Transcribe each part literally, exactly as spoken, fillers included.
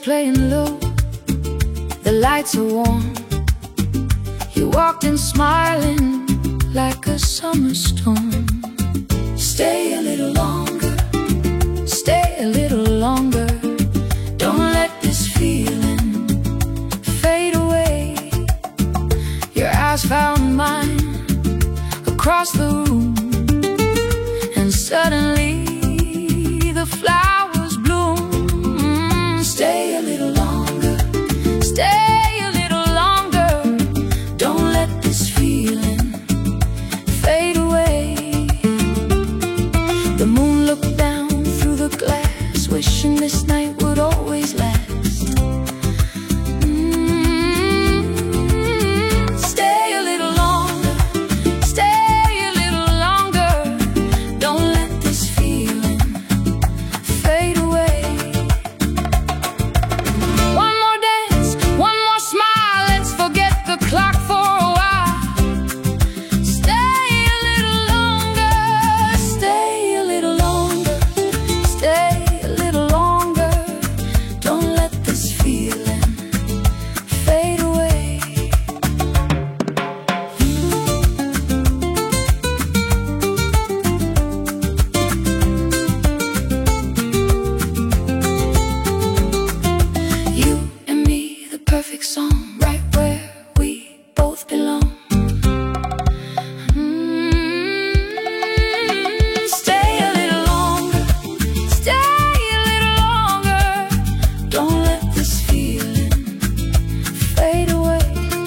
playing low, the lights are warm. You walked in smiling like a summer storm. Stay a little longer, stay a little longer. Don't let this feeling fade away. Your eyes found mine across the room, and suddenly the flowers bloom. Mm, stay a little longer, stay a little longer. Don't let this feeling fade away. The moon looked down through the glass, wishing this night would always last. Mm, stay a little longer, stay a little longer. Don't let this feeling fade away. One more dance, one more smile, let's forget the clock for a while. Stay a little longer, stay a little longer, stay a little longer. Don't let this feeling fade away. You and me, the perfect song, right where we both belong. Mm, stay a little longer, stay a little longer. Don't let this feeling fade away.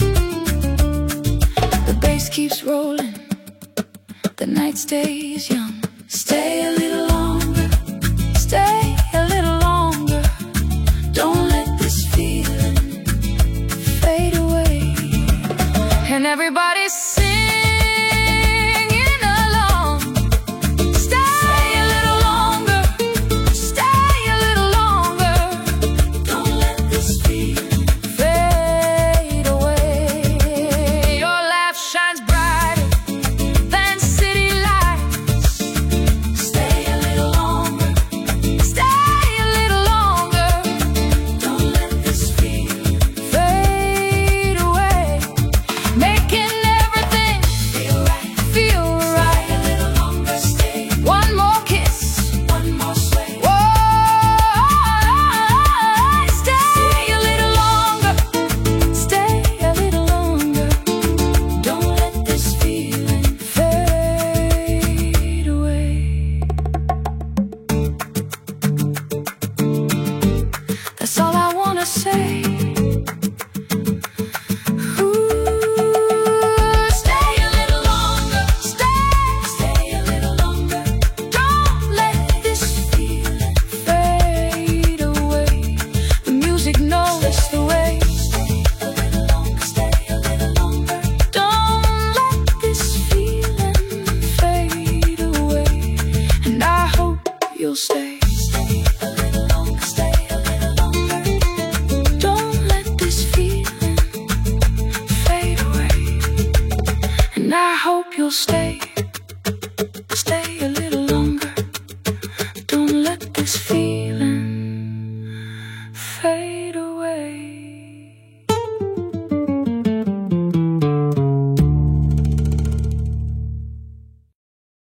The bass keeps rolling, the night stays young. Stay a little longer, stay a little longer. Don't let this feeling fade away. And everybody's singing along. Stay a little longer, stay a little longer. Don't let this feeling fade away. Your laugh shines brighter than city lights. Stay a little longer, stay a little longer. Don't let this feeling fade away. Making everything feel right, feel right. Stay a little longer, stay. One more kiss, one more sway. Whoa, stay a little longer, stay a little longer. Don't let this feeling fade away. That's all I wanna say. Ooh, stay a little longer, stay, stay a little longer. Don't let this feeling fade away. The music knows the way. Stay a little longer, stay a little longer. Don't let this feeling fade away. And I hope you'll stay. Stay a little longer, stay a little longer. Don't let this feeling fade away. And I hope you'll stay. Stay a little longer. Don't let this feeling fade